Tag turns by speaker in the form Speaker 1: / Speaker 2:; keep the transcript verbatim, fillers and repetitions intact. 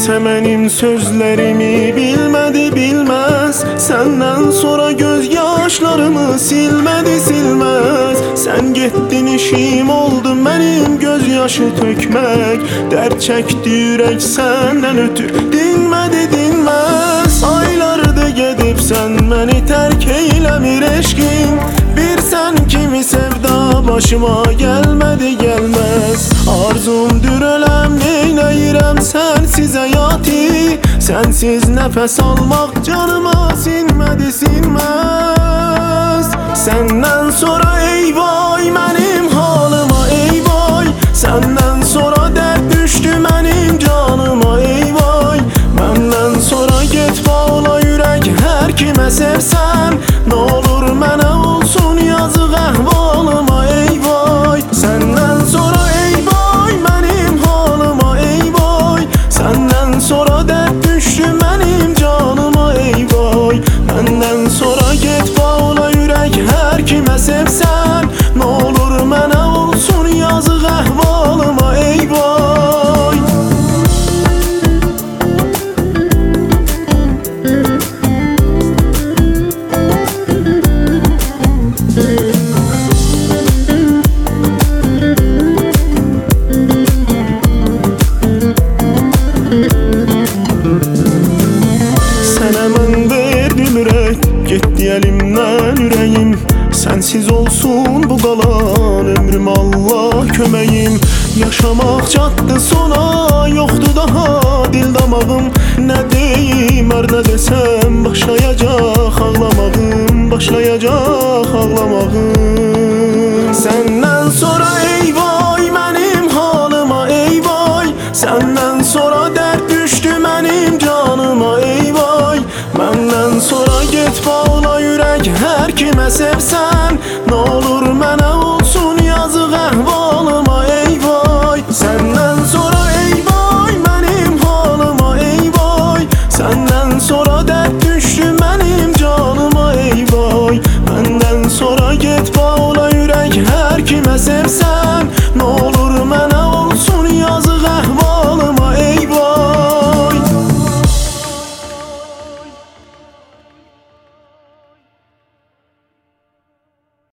Speaker 1: Kimse benim sözlerimi bilmedi bilmez, senden sonra gözyaşlarımı silmedi silmez. Sen gittin işim oldu benim gözyaşı tökmek, dert çekti yürek senden ötü dinmedi dinmez. Aylardı gedip sen beni terk eylemir eşkin, bir sen kimi sevda başıma gelmedi gelmez. Arzumdur ölem neyleyirem sensiz hayatı, sensiz nefes almak canıma sinmedi sinmez. Senden sonra ey vay benim halıma ey vay, senden sonra dert düştü benim canıma ey vay. Benden sonra git bağla yürek her kime sevsen, ne olur mənə olsun yazık ahvalıma ey vay. Senden sonra ey vay benim halıma ey vay, senden sonra dert düştü benim canıma ey vay. Benden sonra git bağla yürek her kime sevsen, ne olur mənə olsun yazık ahvalıma ey vay. Sənə mən verdim ürək, getdi əlimdən ürəyim. Sensiz olsun bu qalan ömrüm Allah köməyim. Yaşamaq çatdı sona, yoxdu daha dil damağım. Nə deyim hər nə desəm başlayacaq ağlamağım, başlayacaq ağlamağım. Səndən sonra ey vay mənim halıma ey vay, səndən sonra dert düşdü mənim canıma ey vay. Məndən sonra get bağla yürək hər kimə sevsən, nə olur mənə olsun yazıq əhvalıma ey vay. Səndən sonra ey vay mənim halıma ey vay, səndən sonra dert düşdü mənim canıma ey vay. Məndən sonra get bağla yürək hər kimə sevsən, nə olur